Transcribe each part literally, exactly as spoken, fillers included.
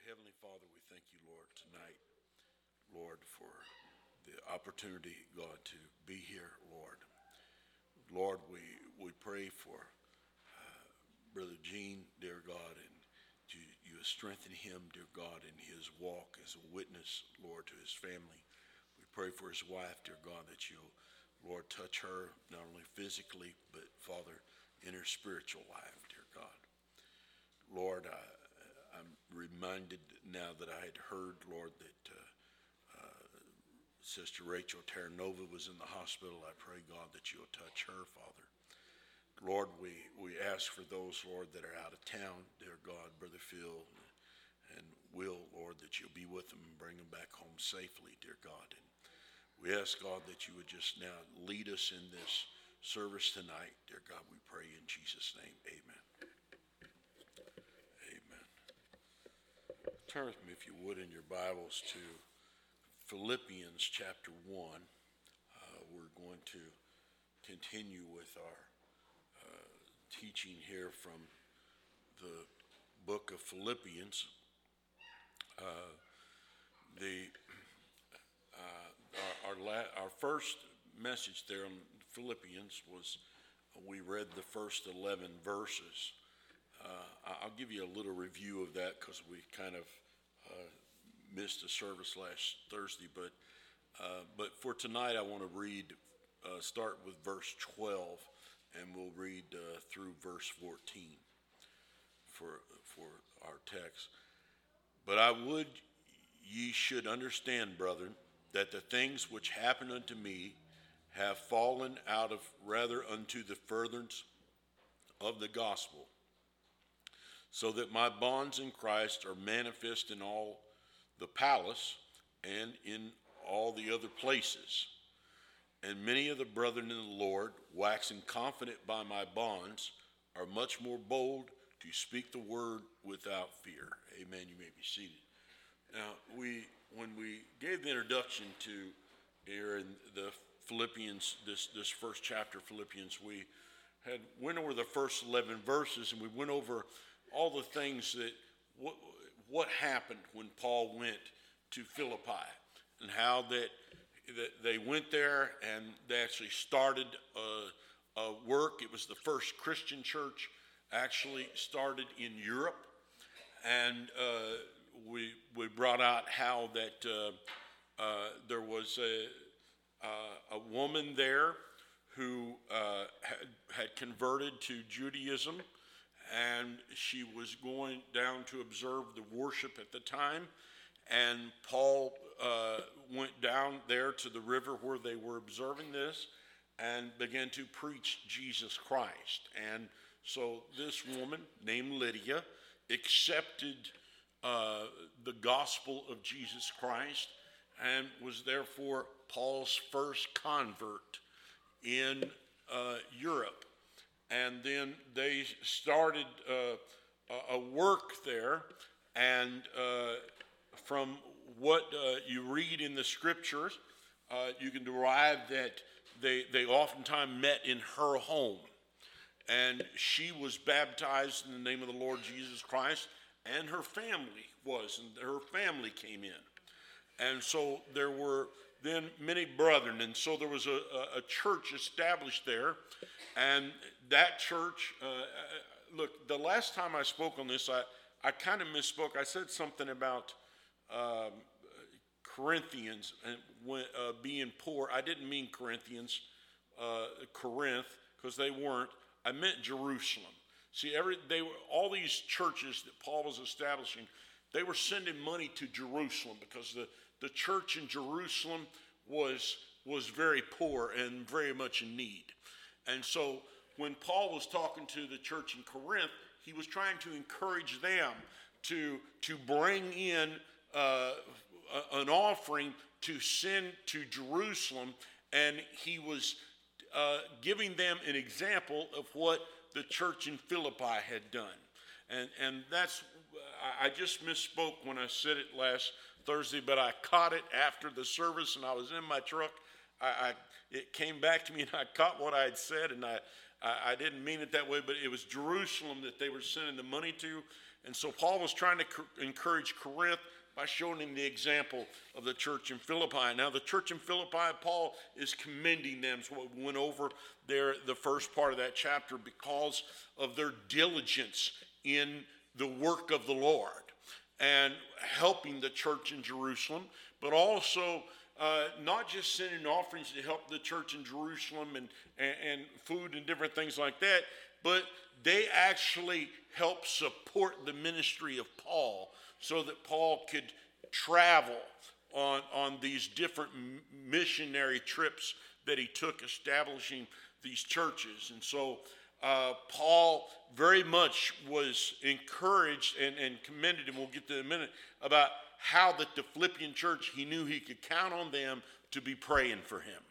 Heavenly Father, we thank you, Lord, tonight, Lord, for the opportunity, God, to be here, Lord. Lord, we, we pray for uh, Brother Gene, dear God, and to, you strengthen him, dear God, in his walk as a witness, Lord, to his family. We pray for his wife, dear God, that you'll, Lord, touch her, not only physically, but, Father, in her spiritual life, dear God. Lord, I, I'm reminded now that I had heard, Lord, that uh, uh, Sister Rachel Terranova was in the hospital. I pray, God, that you'll touch her, Father. Lord, we, we ask for those, Lord, that are out of town, dear God, Brother Phil and Will, Lord, that you'll be with them and bring them back home safely, dear God. And we ask, God, that you would just now lead us in this service tonight, dear God, we pray in Jesus' name, amen. Amen. Turn with me, if you would, in your Bibles to Philippians chapter one. Uh, we're going to continue with our uh, teaching here from the book of Philippians. Uh, the uh, our our, la- our first message there in Philippians was uh, we read the first eleven verses. Uh, I'll give you a little review of that because we kind of uh, missed a service last Thursday. But uh, but for tonight, I want to read, uh, start with verse twelve, and we'll read uh, through verse fourteen for for our text. But I would ye should understand, brethren, that the things which happened unto me have fallen out of rather unto the furtherance of the gospel, so that my bonds in Christ are manifest in all the palace and in all the other places. And many of the brethren in the Lord, waxing confident by my bonds, are much more bold to speak the word without fear. Amen. You may be seated. Now, we when we gave the introduction to here in the Philippians, this, this first chapter, Philippians, we had went over the first eleven verses, and we went over all the things that what what happened when Paul went to Philippi, and how that, that they went there and they actually started a, a work. It was the first Christian church actually started in Europe, and uh, we we brought out how that uh, uh, there was a uh, a woman there who uh, had had converted to Judaism, and she was going down to observe the worship at the time. And Paul uh, went down there to the river where they were observing this and began to preach Jesus Christ. And so this woman named Lydia accepted uh, the gospel of Jesus Christ and was therefore Paul's first convert in uh, Europe. And then they started uh, a work there, and uh, from what uh, you read in the scriptures, uh, you can derive that they, they oftentimes met in her home. And she was baptized in the name of the Lord Jesus Christ, and her family was, and her family came in. And so there were then many brethren, and so there was a, a, a church established there. And that church, uh, look, the last time I spoke on this, I, I kind of misspoke. I said something about um, Corinthians and when, uh, being poor. I didn't mean Corinthians, uh, Corinth, because they weren't. I meant Jerusalem. See, every they were all these churches that Paul was establishing. They were sending money to Jerusalem because the, the church in Jerusalem was was very poor and very much in need. And so when Paul was talking to the church in Corinth, he was trying to encourage them to, to bring in uh, an offering to send to Jerusalem, and he was uh, giving them an example of what the church in Philippi had done. And, and that's, I just misspoke when I said it last Thursday, but I caught it after the service, and I was in my truck. I, I it came back to me, and I caught what I had said, and I, I I didn't mean it that way, but it was Jerusalem that they were sending the money to. And so Paul was trying to co- encourage Corinth by showing him the example of the church in Philippi. Now, the church in Philippi, Paul is commending them. So we went over there, the first part of that chapter, because of their diligence in the work of the Lord and helping the church in Jerusalem, but also uh, not just sending offerings to help the church in Jerusalem and, and, and food and different things like that, but they actually helped support the ministry of Paul so that Paul could travel on, on these different missionary trips that he took establishing these churches. And so uh, Paul very much was encouraged and, and commended, and we'll get to in a minute, about how that the Philippian church, he knew he could count on them to be praying for him.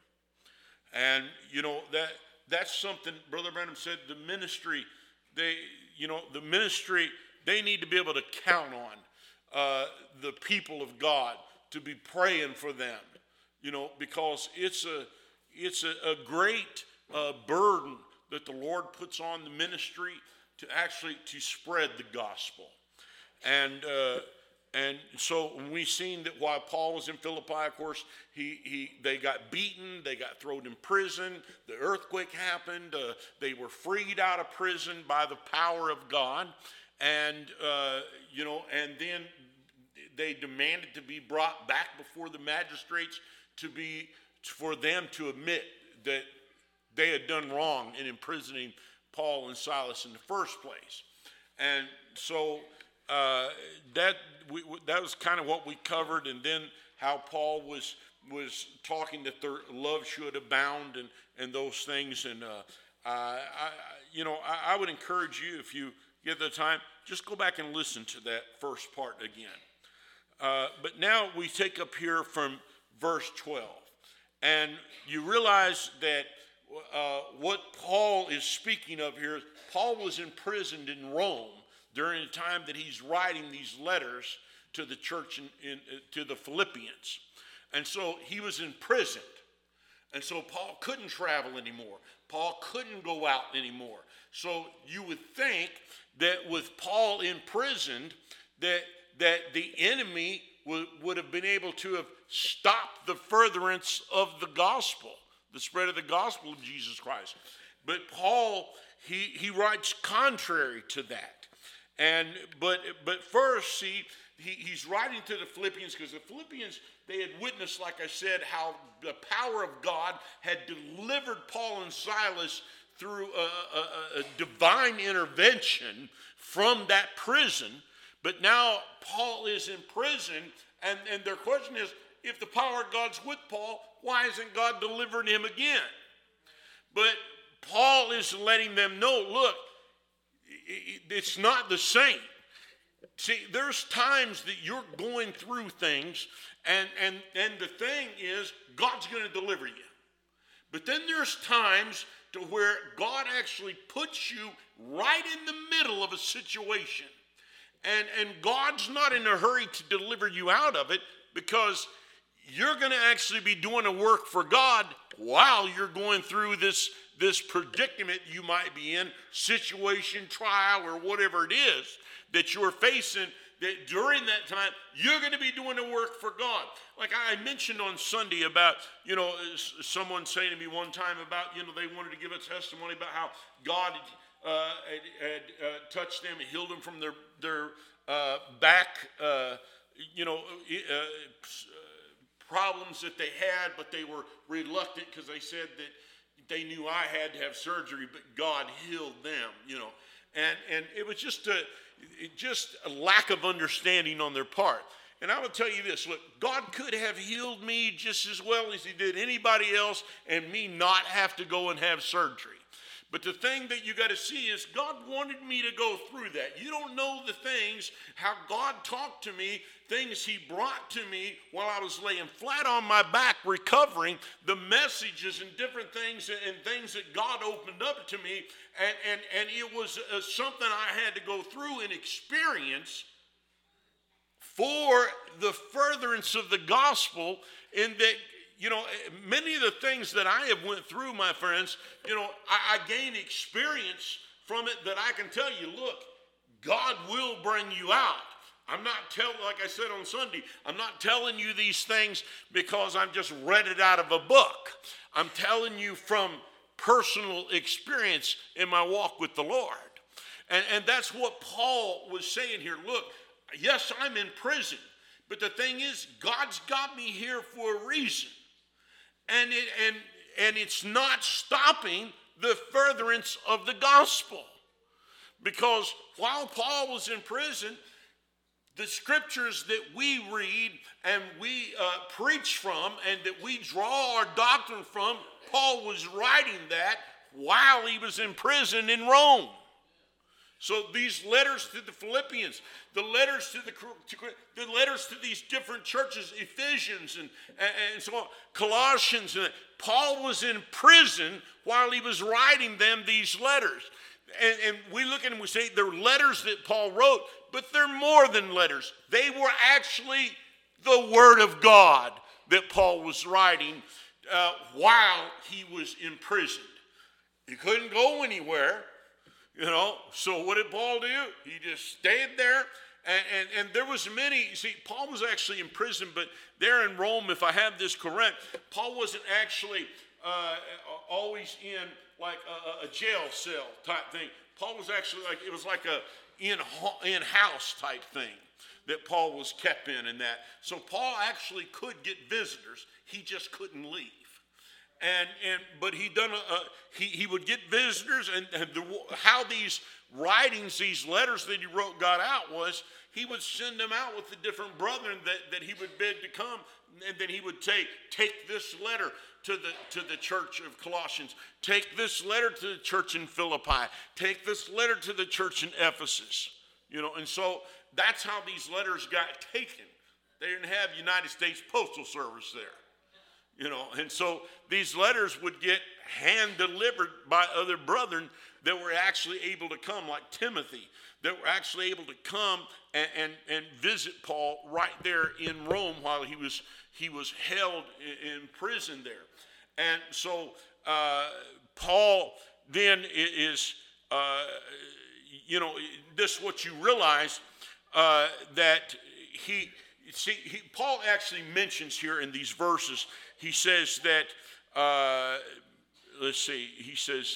And, you know, that that's something Brother Branham said, the ministry, they, you know, the ministry, they need to be able to count on uh, the people of God to be praying for them, you know, because it's a, it's a, a great uh, burden that the Lord puts on the ministry to actually to spread the gospel. And uh, and so we've seen that while Paul was in Philippi, of course, he he they got beaten, they got thrown in prison, the earthquake happened, uh, they were freed out of prison by the power of God, and uh, you know, and then they demanded to be brought back before the magistrates to be for them to admit that they had done wrong in imprisoning Paul and Silas in the first place. And so uh, that we, that was kind of what we covered, and then how Paul was was talking that their love should abound and, and those things. And uh, I, I, you know, I, I would encourage you, if you get the time, just go back and listen to that first part again. Uh, but now we take up here from verse twelve, and you realize that Uh, what Paul is speaking of here, Paul was imprisoned in Rome during the time that he's writing these letters to the church in, in uh, to the Philippians. And so he was imprisoned. And so Paul couldn't travel anymore. Paul couldn't go out anymore. So you would think that with Paul imprisoned, that, that the enemy would, would have been able to have stopped the furtherance of the gospel, the spread of the gospel of Jesus Christ. But Paul, he, he writes contrary to that. And but but first, see, he, he's writing to the Philippians because the Philippians, they had witnessed, like I said, how the power of God had delivered Paul and Silas through a, a, a divine intervention from that prison. But now Paul is in prison, and, and their question is, if the power of God's with Paul, why isn't God delivering him again? But Paul is letting them know, look, it's not the same. See, there's times that you're going through things, and, and, and the thing is, God's going to deliver you. But then there's times to where God actually puts you right in the middle of a situation. And, and God's not in a hurry to deliver you out of it, because you're going to actually be doing a work for God while you're going through this, this predicament you might be in, situation, trial, or whatever it is that you're facing, that during that time, you're going to be doing the work for God. Like I mentioned on Sunday about, you know, someone saying to me one time about, you know, they wanted to give a testimony about how God uh, had, had uh, touched them and healed them from their, their uh, back, uh, you know, uh, problems that they had, but they were reluctant because they said that they knew I had to have surgery, but God healed them, you know. And and it was just a, it just a lack of understanding on their part. And I will tell you this, look, God could have healed me just as well as he did anybody else and me not have to go and have surgery. But the thing that you got to see is God wanted me to go through that. You don't know the things, how God talked to me, things he brought to me while I was laying flat on my back recovering, the messages and different things and things that God opened up to me. And, and, and it was uh, something I had to go through and experience for the furtherance of the gospel, in that, you know, many of the things that I have went through, my friends, you know, I, I gained experience from it that I can tell you, look, God will bring you out. I'm not telling, like I said on Sunday, I'm not telling you these things because I've just read it out of a book. I'm telling you from personal experience in my walk with the Lord. And, and that's what Paul was saying here. Look, yes, I'm in prison, but the thing is, God's got me here for a reason. And it, and, and it's not stopping the furtherance of the gospel. Because while Paul was in prison, the scriptures that we read and we uh, preach from and that we draw our doctrine from, Paul was writing that while he was in prison in Rome. So these letters to the Philippians, the letters to the, to, the letters to these different churches, Ephesians and, and, and so on, Colossians, and Paul was in prison while he was writing them these letters. And, and we look at them and we say they're letters that Paul wrote, but they're more than letters. They were actually the Word of God that Paul was writing uh, while he was imprisoned. He couldn't go anywhere. You know, so what did Paul do? He just stayed there, and, and, and there was many, see, Paul was actually in prison, but there in Rome, if I have this correct, Paul wasn't actually uh, always in like a, a jail cell type thing. Paul was actually like, it was like a in, in-house type thing that Paul was kept in and that. So Paul actually could get visitors, he just couldn't leave. And and but he done a, a, he he would get visitors, and, and the, how these writings, these letters that he wrote got out was he would send them out with the different brethren that, that he would beg to come, and then he would take take this letter to the to the church of Colossians, take this letter to the church in Philippi, take this letter to the church in Ephesus, you know, and so that's how these letters got taken. They didn't have United States Postal Service there. You know, and so these letters would get hand delivered by other brethren that were actually able to come, like Timothy, that were actually able to come and, and, and visit Paul right there in Rome while he was he was held in, in prison there. And so uh, Paul then is, uh, you know, this is what you realize uh, that he, see, he, Paul actually mentions here in these verses. He says that, uh, let's see, he says,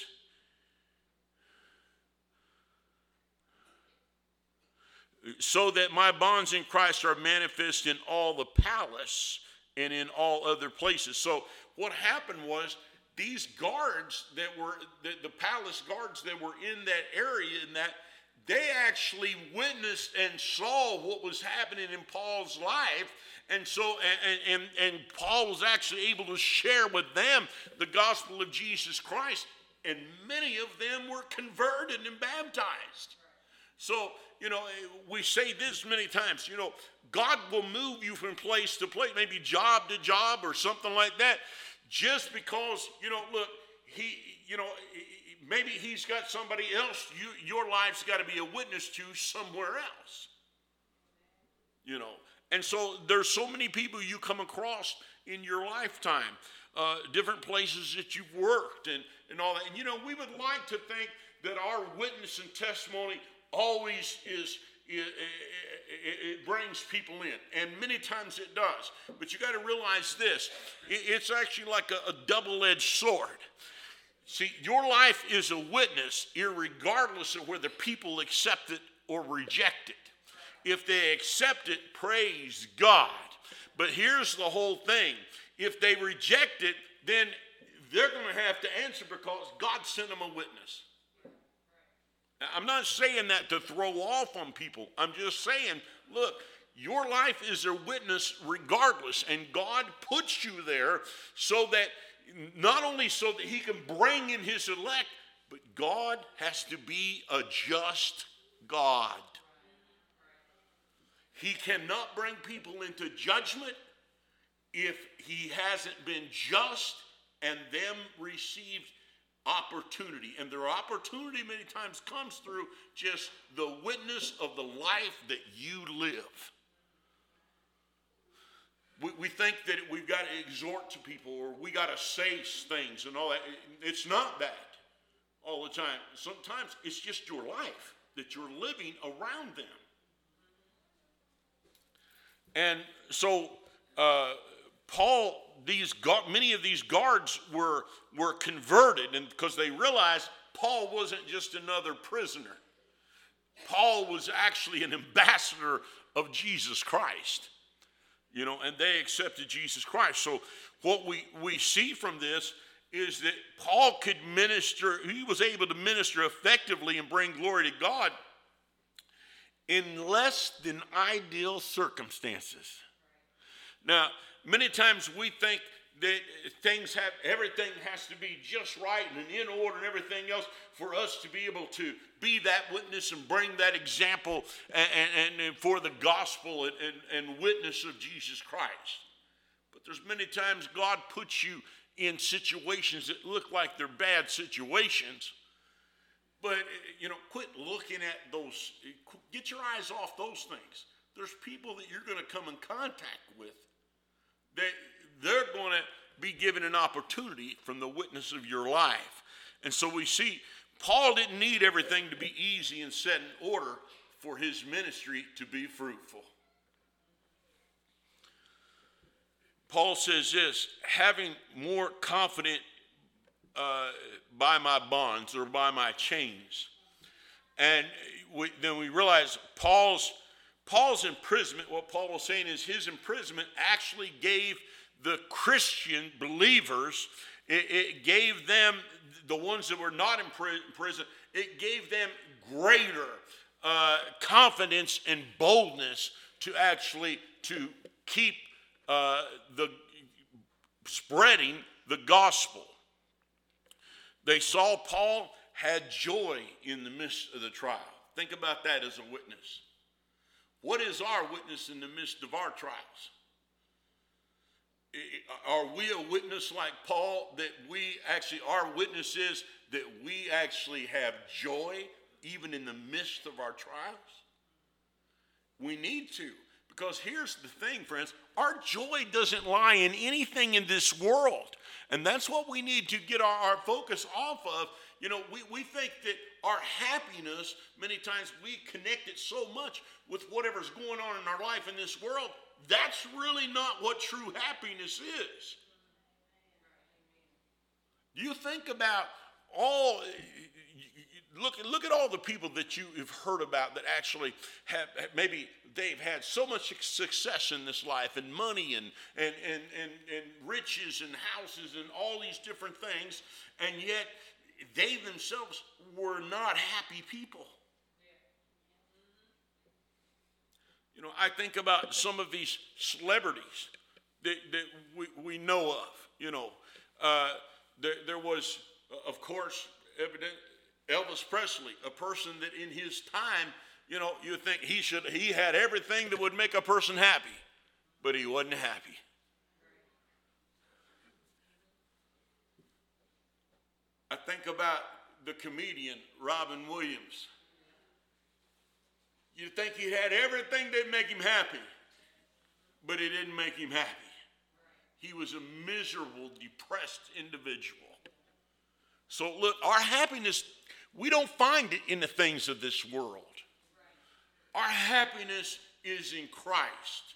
so that my bonds in Christ are manifest in all the palace and in all other places. So what happened was these guards that were, the, the palace guards that were in that area, and that they actually witnessed and saw what was happening in Paul's life. And so, and, and, and Paul was actually able to share with them the gospel of Jesus Christ. And many of them were converted and baptized. So, you know, we say this many times, you know, God will move you from place to place, maybe job to job or something like that, just because, you know, look, he, you know, maybe he's got somebody else you, your life's got to be a witness to somewhere else, you know. And so there's so many people you come across in your lifetime, uh, different places that you've worked and, and all that. And, you know, we would like to think that our witness and testimony always is, it, it, it brings people in. And many times it does. But you got to realize this. It, it's actually like a, a double-edged sword. See, your life is a witness irregardless of whether people accept it or reject it. If they accept it, praise God. But here's the whole thing. If they reject it, then they're going to have to answer because God sent them a witness. Now, I'm not saying that to throw off on people. I'm just saying, look, your life is a witness regardless, and God puts you there so that not only so that he can bring in his elect, but God has to be a just God. He cannot bring people into judgment if he hasn't been just and them received opportunity. And their opportunity many times comes through just the witness of the life that you live. We, we think that we've got to exhort to people or we got to say things and all that. It's not that all the time. Sometimes it's just your life. that you're living around them. And so uh, Paul, these many of these guards were were converted, and because they realized Paul wasn't just another prisoner. Paul was actually an ambassador of Jesus Christ, you know, and they accepted Jesus Christ. So what we, we see from this is that Paul could minister, he was able to minister effectively and bring glory to God in less than ideal circumstances. Now, many times we think that things have, everything has to be just right and in order and everything else for us to be able to be that witness and bring that example and, and, and for the gospel and, and, and witness of Jesus Christ. But there's many times God puts you in situations that look like they're bad situations. But, you know, quit looking at those, get your eyes off those things. There's people that you're going to come in contact with that they're going to be given an opportunity from the witness of your life. And so we see Paul didn't need everything to be easy and set in order for his ministry to be fruitful. Paul says this, having more confident uh, by my bonds or by my chains. And we, then we realize Paul's, Paul's imprisonment, what Paul was saying is his imprisonment actually gave the Christian believers, it, it gave them, the ones that were not in prison, it gave them greater uh, confidence and boldness to actually to keep uh, the spreading the gospel. They saw Paul had joy in the midst of the trial. Think about that as a witness. What is our witness in the midst of our trials? Are we a witness like Paul, that we actually, our witness is that we actually have joy even in the midst of our trials? We need to, because here's the thing, friends, our joy doesn't lie in anything in this world. And that's what we need to get our, our focus off of. You know, we, we think that our happiness, many times we connect it so much with whatever's going on in our life in this world. That's really not what true happiness is. You think about all, look, look at all the people that you have heard about that actually have, maybe they've had so much success in this life and money and, and, and, and, and riches and houses and all these different things, and yet they themselves were not happy people. You know, I think about some of these celebrities that, that we, we know of. You know, uh, there, there was, of course, evident Elvis Presley, a person that in his time, you know, you think he should, he had everything that would make a person happy, but he wasn't happy. I think about the comedian Robin Williams. You think he had everything that make him happy, but it didn't make him happy. He was a miserable, depressed individual. So look, our happiness, we don't find it in the things of this world. Our happiness is in Christ.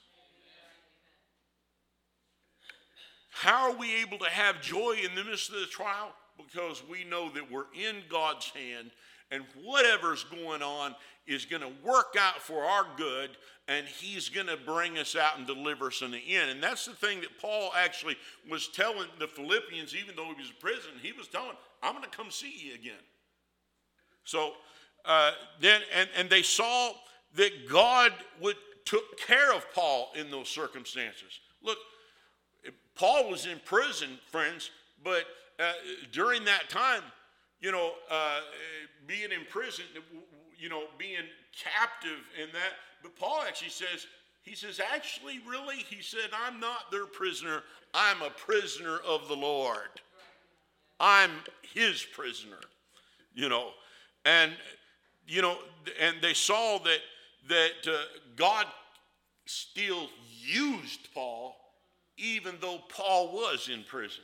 How are we able to have joy in the midst of the trial? Because we know that we're in God's hand, and whatever's going on is going to work out for our good, and he's going to bring us out and deliver us in the end. And that's the thing that Paul actually was telling the Philippians, even though he was in prison, he was telling them, I'm going to come see you again. So uh, then, and, and they saw that God would took care of Paul in those circumstances. Look, Paul was in prison, friends, but uh, during that time, you know, uh, being in prison, you know, being captive in that. But Paul actually says, he says, actually, really, he said, I'm not their prisoner. I'm a prisoner of the Lord. I'm his prisoner, you know. And, you know, and they saw that, that uh, God still used Paul, even though Paul was in prison.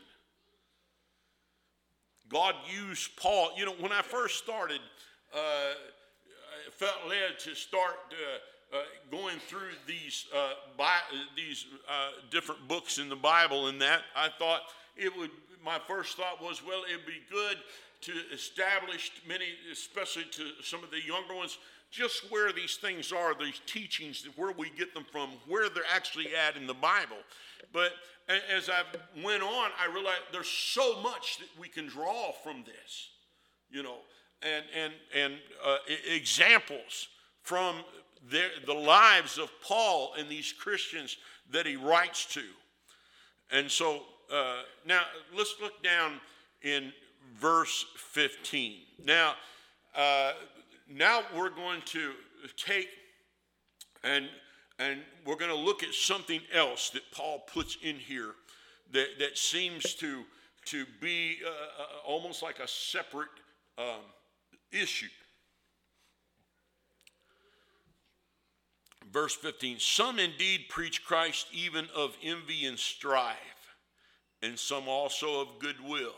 God used Paul. You know, when I first started, uh, felt led to start uh, uh, going through these uh, Bi- these uh, different books in the Bible. And that I thought it would. My first thought was, well, it'd be good to establish many, especially to some of the younger ones, just where these things are, these teachings, where we get them from, where they're actually at in the Bible. But as I went on, I realized there's so much that we can draw from this, you know, and and and uh, examples from their, the lives of Paul and these Christians that he writes to. And so uh, now let's look down in verse fifteen. Now, uh, now we're going to take and and we're going to look at something else that Paul puts in here that, that seems to, to be uh, uh, almost like a separate um, issue. Verse fifteen, some indeed preach Christ even of envy and strife, and some also of goodwill.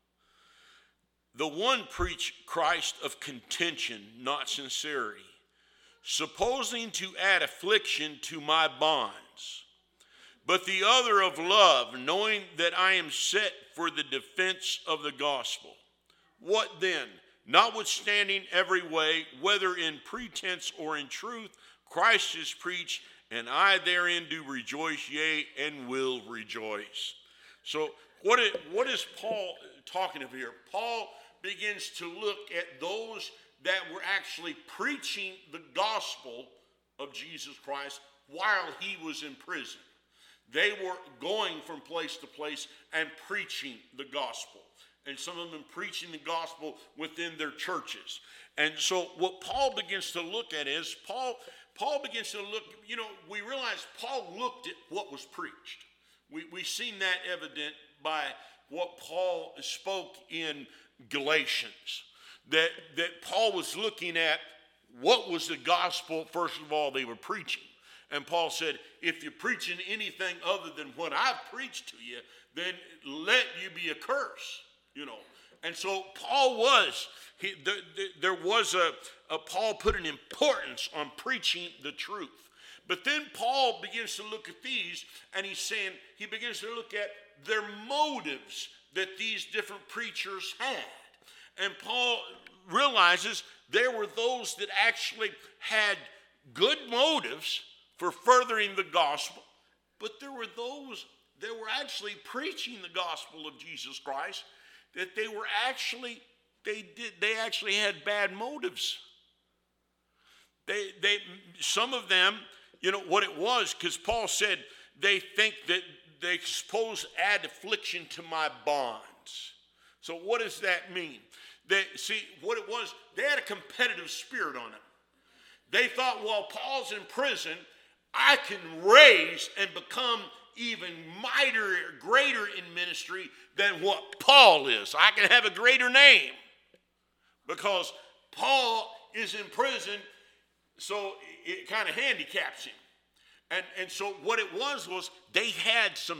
The one preach Christ of contention, not sincerity, supposing to add affliction to my bonds. But the other of love, knowing that I am set for the defense of the gospel. What then? Notwithstanding every way, whether in pretense or in truth, Christ is preached, and I therein do rejoice, yea, and will rejoice. So what is, what is Paul talking of here? Paul begins to look at those that were actually preaching the gospel of Jesus Christ while he was in prison. They were going from place to place and preaching the gospel. And some of them preaching the gospel within their churches. And so what Paul begins to look at is, Paul, Paul begins to look, you know, we realize Paul looked at what was preached. We, we've seen that evident by what Paul spoke in Galatians. That, that Paul was looking at what was the gospel, first of all, they were preaching. And Paul said, if you're preaching anything other than what I've preached to you, then let you be accursed, you know. And so Paul was, he, the, the, there was a, a, Paul put an importance on preaching the truth. But then Paul begins to look at these, and he's saying, he begins to look at their motives that these different preachers had. And Paul realizes there were those that actually had good motives for furthering the gospel, but there were those that were actually preaching the gospel of Jesus Christ that they were actually, they did, they actually had bad motives. They, they, some of them, you know what it was, because Paul said they think that they suppose add affliction to my bonds. So what does that mean? They, see, what it was, they had a competitive spirit on them. They thought, well, Paul's in prison, I can raise and become even mightier, greater in ministry than what Paul is. I can have a greater name because Paul is in prison, so it kind of handicaps him. And, and so what it was was they had some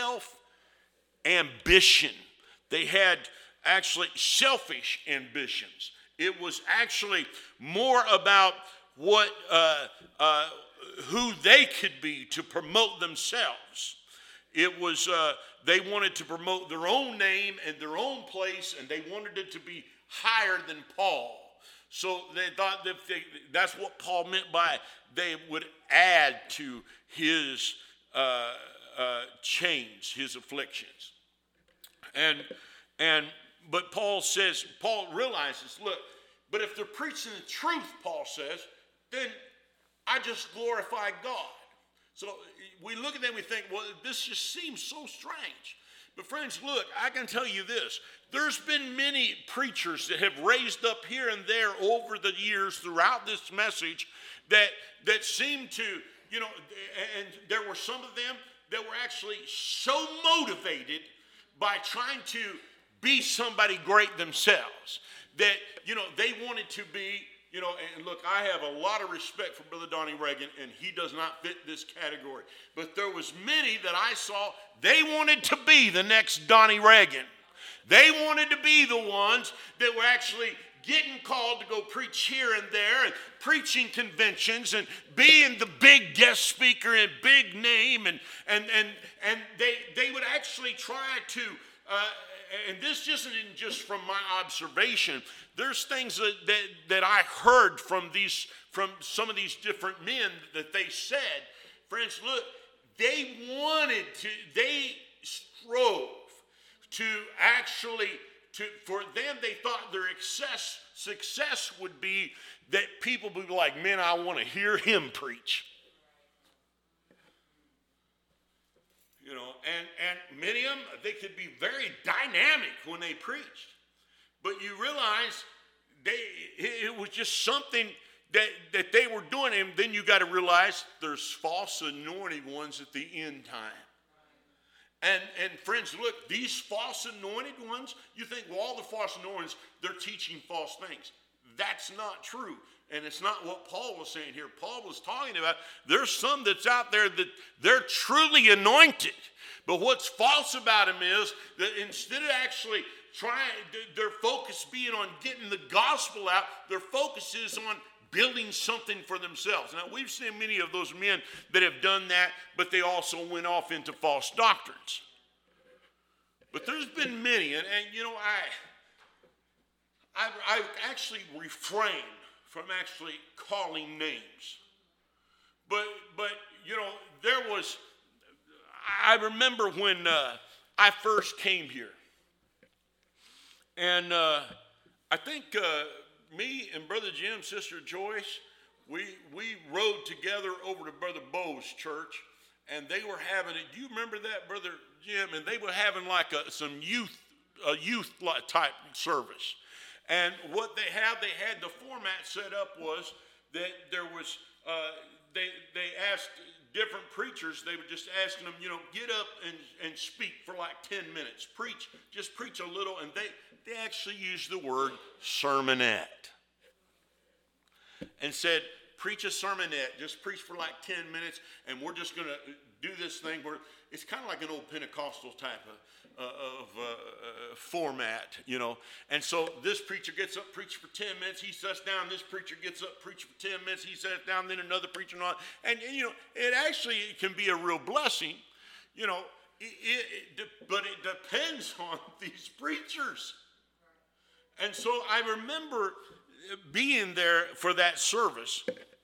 self-ambition. They had actually selfish ambitions. It was actually more about what uh, uh, who they could be to promote themselves. It was uh, they wanted to promote their own name and their own place, and they wanted it to be higher than Paul. So they thought that they, that's what Paul meant by they would add to his uh, uh, chains, his afflictions. And and but Paul says, Paul realizes, look, but if they're preaching the truth, Paul says, then I just glorify God. So we look at them and we think, well, this just seems so strange. But friends, look, I can tell you this. There's been many preachers that have raised up here and there over the years throughout this message that, that seem to, you know, and there were some of them that were actually so motivated by trying to be somebody great themselves that, you know, they wanted to be, you know, and look, I have a lot of respect for Brother Donnie Reagan, and he does not fit this category. But there was many that I saw, they wanted to be the next Donnie Reagan. They wanted to be the ones that were actually getting called to go preach here and there and preaching conventions and being the big guest speaker and big name. And, and, and, and they, they would actually try to, uh, and this isn't just from my observation. There's things that, that, that I heard from these, from some of these different men that they said. Friends, look, they wanted to, they strove to actually, to, for them, they thought their excess, success would be that people would be like, man, I want to hear him preach. You know, and, and many of them, they could be very dynamic when they preached. But you realize they, it was just something that, that they were doing. And then you got to realize there's false anointed ones at the end time. And, and friends, look, these false anointed ones, you think, well, all the false anointed ones, they're teaching false things. That's not true. And it's not what Paul was saying here. Paul was talking about there's some that's out there that they're truly anointed. But what's false about them is that instead of actually trying, their focus being on getting the gospel out, their focus is on building something for themselves. Now, we've seen many of those men that have done that, but they also went off into false doctrines. But there's been many, and, and you know, I, I, I actually refrained from actually calling names. But, but you know, there was, I remember when uh, I first came here. And uh, I think uh, me and Brother Jim, Sister Joyce, we, we rode together over to Brother Bo's church. And they were having it. Do you remember that, Brother Jim? And they were having like a, some youth, a youth type service. And what they had, they had the format set up was that there was, uh, they they asked different preachers, they were just asking them, you know, get up and, and speak for like ten minutes. Preach, just preach a little. And they, they actually used the word sermonette. And said, preach a sermonette, just preach for like ten minutes, and we're just going to do this thing where it's kind of like an old Pentecostal type of, uh, of uh, uh, format, you know. And so this preacher gets up, preaches for ten minutes, he sits down. This preacher gets up, preaches for ten minutes, he sits down. Then another preacher, and, on. and, and you know, it actually can be a real blessing, you know. It, it, it, but it depends on these preachers. And so I remember being there for that service,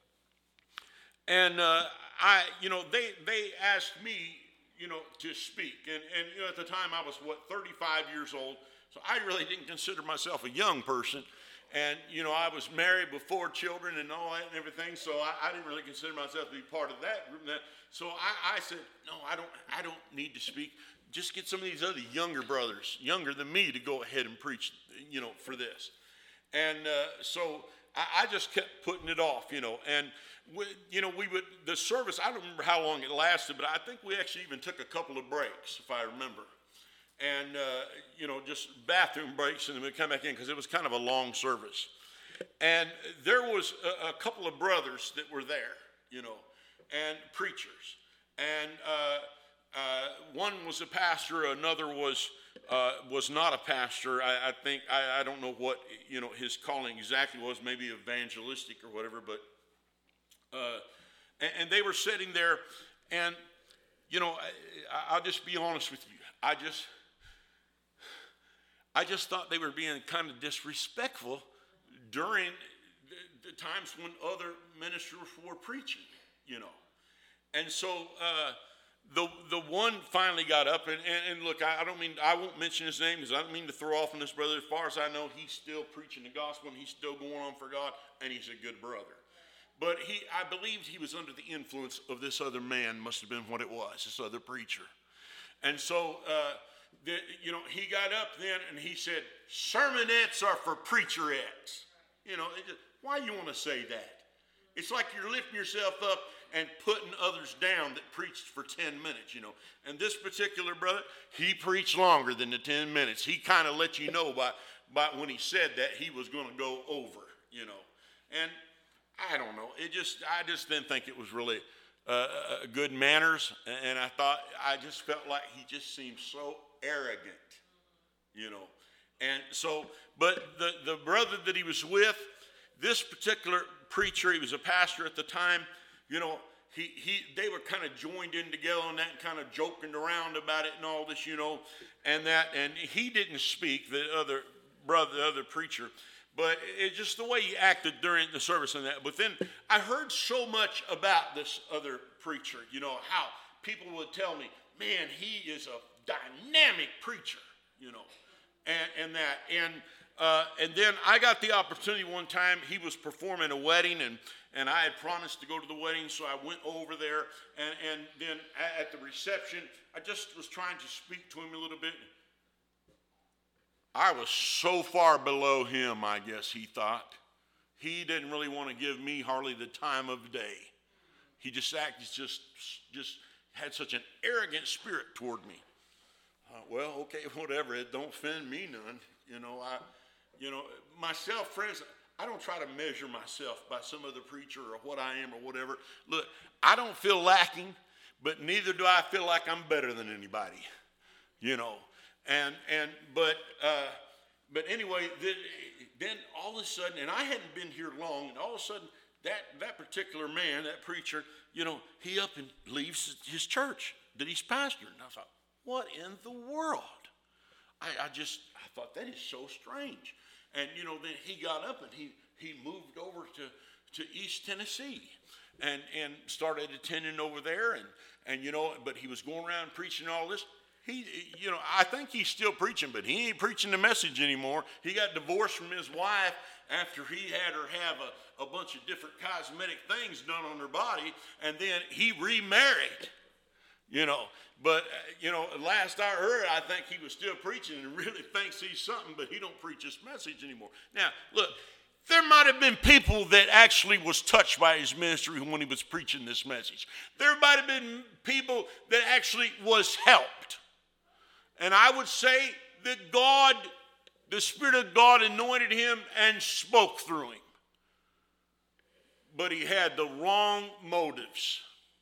and uh, I, you know, they they asked me, you know, to speak, and and you know, at the time I was what thirty-five years old, so I really didn't consider myself a young person, and you know, I was married with four children and all that and everything, so I, I didn't really consider myself to be part of that group. So I, I said, no, I don't, I don't need to speak. Just get some of these other younger brothers, younger than me, to go ahead and preach, you know, for this. And uh, so I, I just kept putting it off, you know. And, we, you know, we would, the service, I don't remember how long it lasted, but I think we actually even took a couple of breaks, if I remember. And, uh, you know, just bathroom breaks, and then we'd come back in because it was kind of a long service. And there was a, a couple of brothers that were there, you know, and preachers. And uh, uh, one was a pastor, another was uh, was not a pastor. I, I think, I, I don't know what, you know, his calling exactly was, maybe evangelistic or whatever, but, uh, and, and they were sitting there, and, you know, I, I'll just be honest with you. I just, I just thought they were being kind of disrespectful during the, the times when other ministers were preaching, you know. And so uh, the the one finally got up, and, and, and look, I, I don't mean, I won't mention his name because I don't mean to throw off on this brother. As far as I know, he's still preaching the gospel, and he's still going on for God, and he's a good brother. But he, I believed he was under the influence of this other man, must have been what it was, this other preacher. And so, uh, the, you know, he got up then, and he said, sermonettes are for preacherettes. You know, it just, why do you want to say that? It's like you're lifting yourself up and putting others down that preached for ten minutes, you know. And this particular brother, he preached longer than the ten minutes. He kind of let you know by, by when he said that he was going to go over, you know. And I don't know. It just, I just didn't think it was really uh, good manners. And I thought, I just felt like he just seemed so arrogant, you know. And so, but the, the brother that he was with, this particular preacher, he was a pastor at the time, you know, he, he they were kind of joined in together on that and kind of joking around about it and all this, you know, and that, and he didn't speak, the other brother, the other preacher, but it's just the way he acted during the service and that. But then I heard so much about this other preacher, you know, how people would tell me, man, he is a dynamic preacher, you know, and, and that. And uh, and then I got the opportunity one time, he was performing a wedding, and, and I had promised to go to the wedding, so I went over there. And, and then at the reception, I just was trying to speak to him a little bit. I was so far below him, I guess he thought. He didn't really want to give me hardly the time of day. He just acted, just, just had such an arrogant spirit toward me. Uh, well, okay, whatever. It don't offend me none. You know, I, you know, myself, friends, I don't try to measure myself by some other preacher or what I am or whatever. Look, I don't feel lacking, but neither do I feel like I'm better than anybody. You know, and and but uh, but anyway, then, then all of a sudden, and I hadn't been here long, and all of a sudden, that that particular man, that preacher, you know, he up and leaves his church that he's pastoring. And I thought, what in the world? I, I just, I thought that is so strange. And, you know, then he got up and he, he moved over to, to East Tennessee and, and started attending over there. And, and, you know, but he was going around preaching all this. He, you know, I think he's still preaching, but he ain't preaching the message anymore. He got divorced from his wife after he had her have a, a bunch of different cosmetic things done on her body. And then he remarried, you know. But, you know, last I heard, I think he was still preaching and really thinks he's something, but he don't preach this message anymore. Now, look, there might have been people that actually was touched by his ministry when he was preaching this message. There might have been people that actually was helped. And I would say that God, the Spirit of God anointed him and spoke through him. But he had the wrong motives.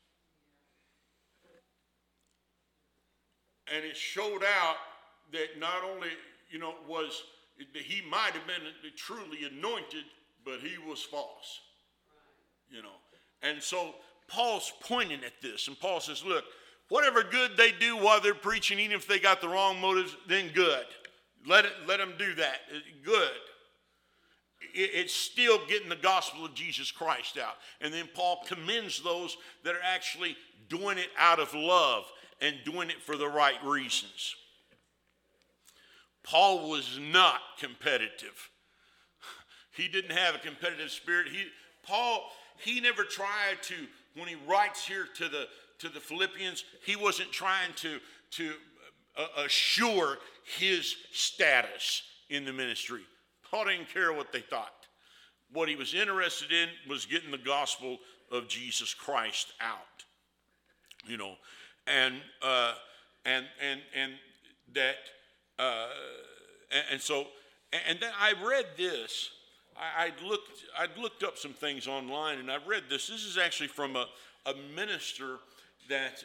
And it showed out that not only, you know, was, he might have been truly anointed, but he was false, you know. And so Paul's pointing at this, and Paul says, look, whatever good they do while they're preaching, even if they got the wrong motives, then good. Let it, let them do that. Good. It, it's still getting the gospel of Jesus Christ out. And then Paul commends those that are actually doing it out of love and doing it for the right reasons. Paul was not competitive. He didn't have a competitive spirit. He, Paul, he never tried to, when he writes here to the to the Philippians, he wasn't trying to, to uh, assure his status in the ministry. Paul didn't care what they thought. What he was interested in was getting the gospel of Jesus Christ out. You know, and uh, and and and that uh, and, and so and then I read this. I, I'd looked I'd looked up some things online, and I read this. This is actually from a, a minister that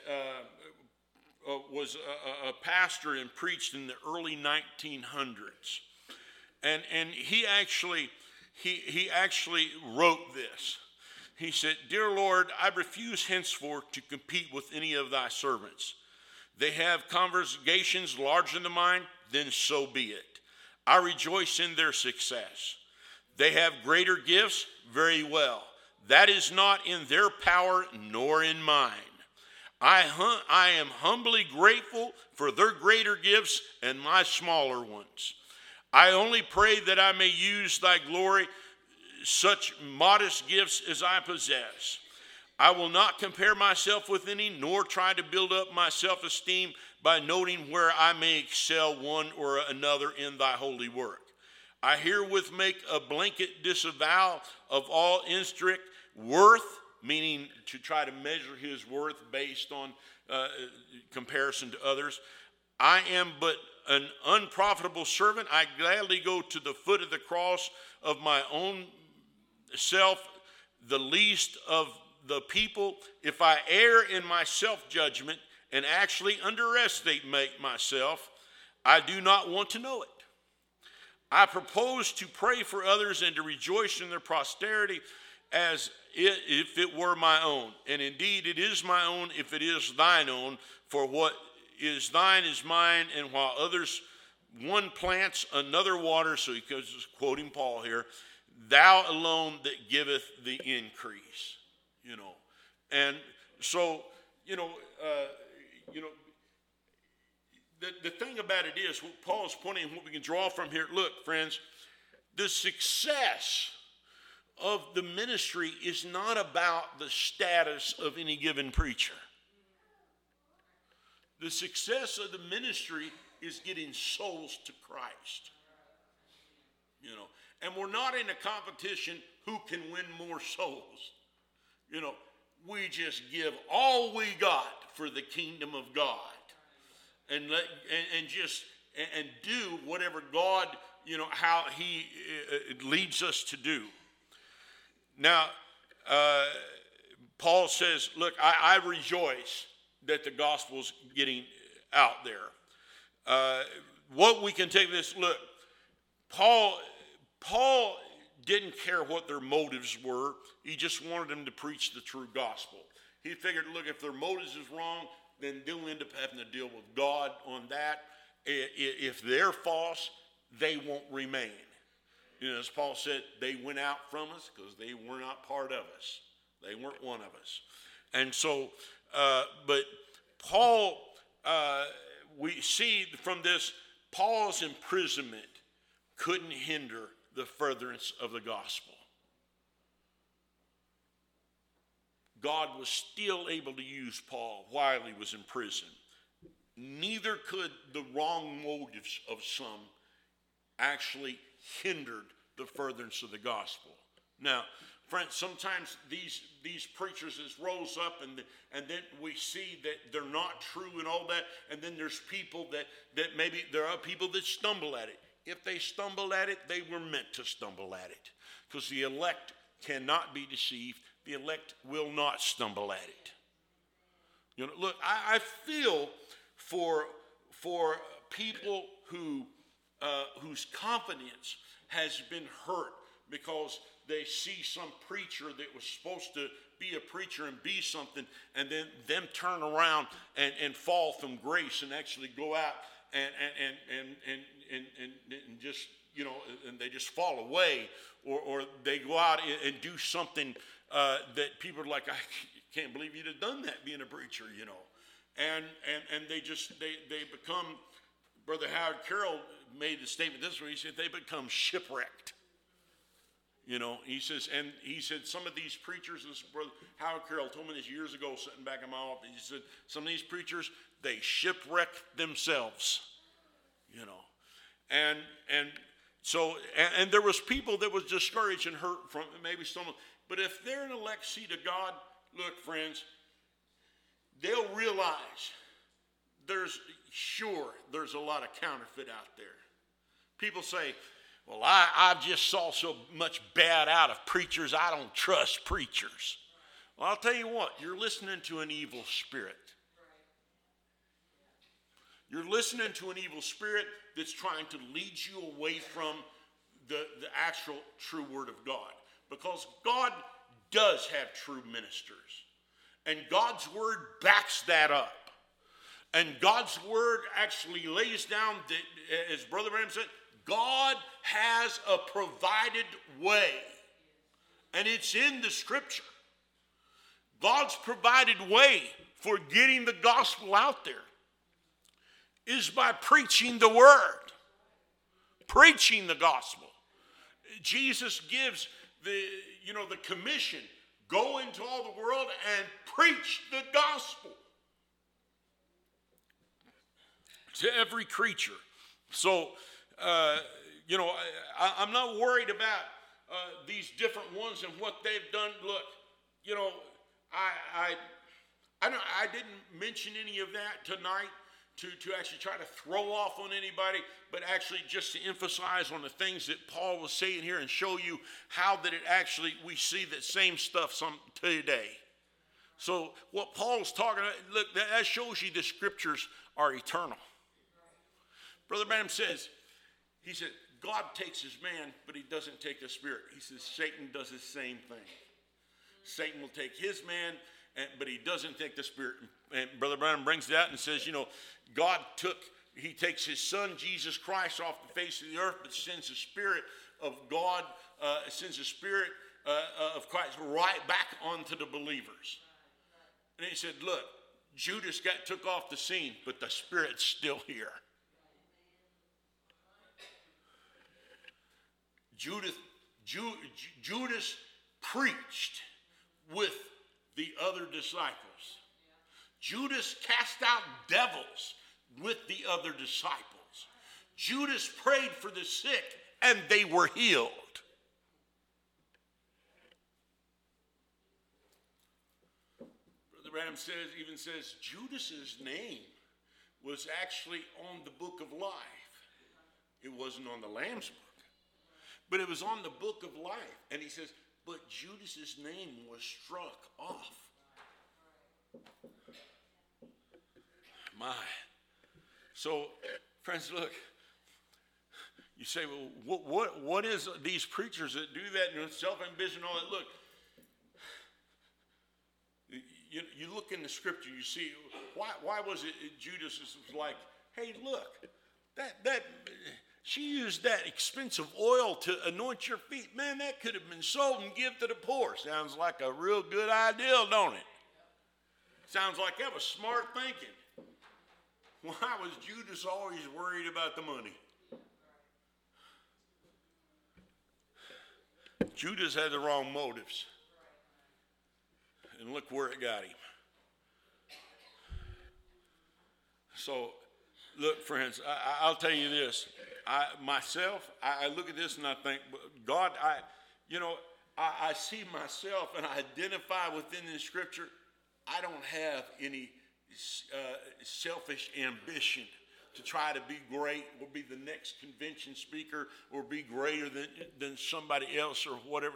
uh, uh, was a, a pastor and preached in the early nineteen hundreds, and and he actually he he actually wrote this. He said, "Dear Lord, I refuse henceforth to compete with any of thy servants. They have congregations larger than mine, then so be it. I rejoice in their success. They have greater gifts, very well. That is not in their power nor in mine. I, hum- I am humbly grateful for their greater gifts and my smaller ones. I only pray that I may use thy glory such modest gifts as I possess. I will not compare myself with any, nor try to build up my self-esteem by noting where I may excel one or another in thy holy work. I herewith make a blanket disavowal of all intrinsec worth," meaning to try to measure his worth based on uh, comparison to others. "I am but an unprofitable servant. I gladly go to the foot of the cross of my own self, the least of the people. If I err in my self-judgment and actually underestimate myself, I do not want to know it. I propose to pray for others and to rejoice in their posterity as it, if it were my own. And indeed it is my own if it is thine own. For what is thine is mine, and while others, one plants, another waters, so he goes quoting Paul here, thou alone that giveth the increase. You know, and so, you know, uh, you know, the, the thing about it is, what Paul's pointing, what we can draw from here, look, friends, the success of the ministry is not about the status of any given preacher. The success of the ministry is getting souls to Christ. You know, and we're not in a competition who can win more souls. You know, we just give all we got for the kingdom of God, and let and, and just and, and do whatever God, you know, how He uh, leads us to do. Now, uh, Paul says, "Look, I, I rejoice that the gospel's getting out there." Uh, what we can take this look, Paul. Paul didn't care what their motives were. He just wanted them to preach the true gospel. He figured, look, if their motives is wrong, then they'll end up having to deal with God on that. If they're false, they won't remain. You know, as Paul said, they went out from us because they were not part of us. They weren't one of us. And so, uh, but Paul, uh, we see from this, Paul's imprisonment couldn't hinder the furtherance of the gospel. God was still able to use Paul while he was in prison. Neither could the wrong motives of some actually hindered the furtherance of the gospel. Now, friends, sometimes these these preachers just rose up and and then we see that they're not true and all that, and then there's people that that maybe there are people that stumble at it. If they stumble at it, they were meant to stumble at it, because the elect cannot be deceived. The elect will not stumble at it. You know, look, I, I feel for for people who uh, whose confidence has been hurt because they see some preacher that was supposed to be a preacher and be something, and then them turn around and, and fall from grace and actually go out and and and and and, and, and just, you know, and they just fall away, or, or they go out and, and do something uh, that people are like, I can't believe you'd have done that being a preacher, you know. And and and they just, they, they become, Brother Howard Carroll made the statement this way, he said, they become shipwrecked. You know, he says, and he said, some of these preachers, this Brother Howard Carroll told me this years ago, sitting back in my office, he said, some of these preachers, they shipwreck themselves, you know. And and so, and, and there was people that was discouraged and hurt from maybe some, but if they're an elect seed of God, look, friends, they'll realize there's, sure, there's a lot of counterfeit out there. People say, well, I, I just saw so much bad out of preachers, I don't trust preachers. Well, I'll tell you what, you're listening to an evil spirit. You're listening to an evil spirit that's trying to lead you away from the, the actual true word of God. Because God does have true ministers. And God's word backs that up. And God's word actually lays down, that, as Brother Branham said, God has a provided way. And it's in the scripture. God's provided way for getting the gospel out there is by preaching the word. Preaching the gospel. Jesus gives the, you know, the commission, go into all the world and preach the gospel to every creature. So, uh, you know, I, I'm not worried about uh, these different ones and what they've done. Look, you know, I, I, I, don't, I didn't mention any of that tonight to, to actually try to throw off on anybody, but actually just to emphasize on the things that Paul was saying here and show you how that it actually, we see that same stuff some today. So what Paul's talking about, look, that, that shows you the scriptures are eternal. Brother Branham says, he said, God takes his man, but he doesn't take the spirit. He says Satan does the same thing. Satan will take his man, and, but he doesn't take the spirit. And Brother Branham brings it out and says, you know, God took, he takes his son, Jesus Christ, off the face of the earth, but sends the spirit of God, uh, sends the spirit uh, of Christ right back onto the believers. And he said, look, Judas got took off the scene, but the spirit's still here. Judas, Ju, Judas preached with the other disciples. Judas cast out devils with the other disciples. Judas prayed for the sick, and they were healed. Brother Branham says, even says, Judas's name was actually on the book of life. It wasn't on the Lamb's book. But it was on the book of life. And he says, but Judas's name was struck off. My. So, friends, look. You say, well, what, what, what is these preachers that do that, you know, self-ambition, all that? Look, you, you look in the scripture, you see, why, why was it Judas was like, hey, look, that, that, she used that expensive oil to anoint your feet. Man, that could have been sold and give to the poor. Sounds like a real good idea, don't it? Sounds like that was smart thinking. Why was Judas always worried about the money? Judas had the wrong motives. And look where it got him. So, look, friends, I, I'll tell you this. I myself, I, I look at this and I think, God, I, you know, I, I see myself and I identify within the scripture. I don't have any uh, selfish ambition to try to be great or be the next convention speaker or be greater than, than somebody else or whatever.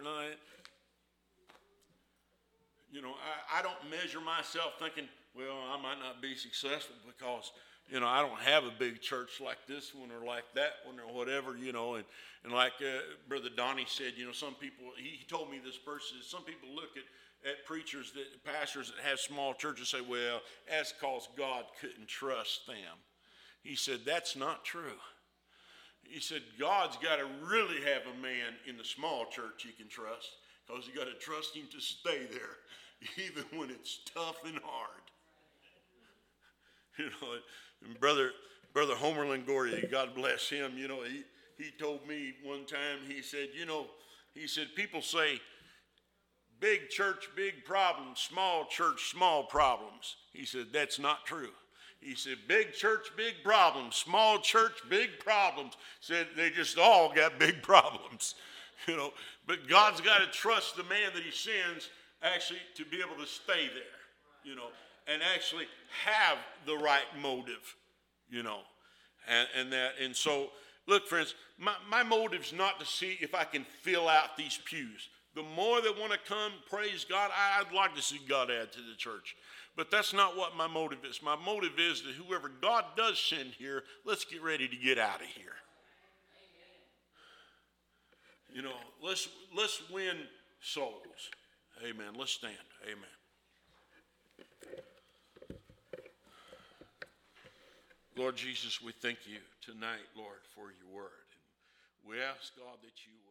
You know, I, I don't measure myself thinking, well, I might not be successful because, you know, I don't have a big church like this one or like that one or whatever, you know. And, and like uh, Brother Donnie said, you know, some people, he, he told me this person, some people look at, at preachers, that pastors that have small churches and say, well, that's because God couldn't trust them. He said, that's not true. He said, God's got to really have a man in the small church he can trust, because you got to trust him to stay there, even when it's tough and hard. You know, and brother, brother Homer Longoria, God bless him, you know, he, he told me one time, he said, you know, he said, people say, big church, big problems, small church, small problems. He said, that's not true. He said, big church, big problems, small church, big problems. Said they just all got big problems, you know. But God's got to trust the man that he sends actually to be able to stay there, you know, and actually have the right motive, you know. And, and that, and so, look, friends, my, my motive's not to see if I can fill out these pews. The more that want to come, praise God, I'd like to see God add to the church. But that's not what my motive is. My motive is that whoever God does send here, let's get ready to get out of here. You know, let's let's win souls. Amen. Let's stand. Amen. Lord Jesus, we thank you tonight, Lord, for your word. And we ask, God, that you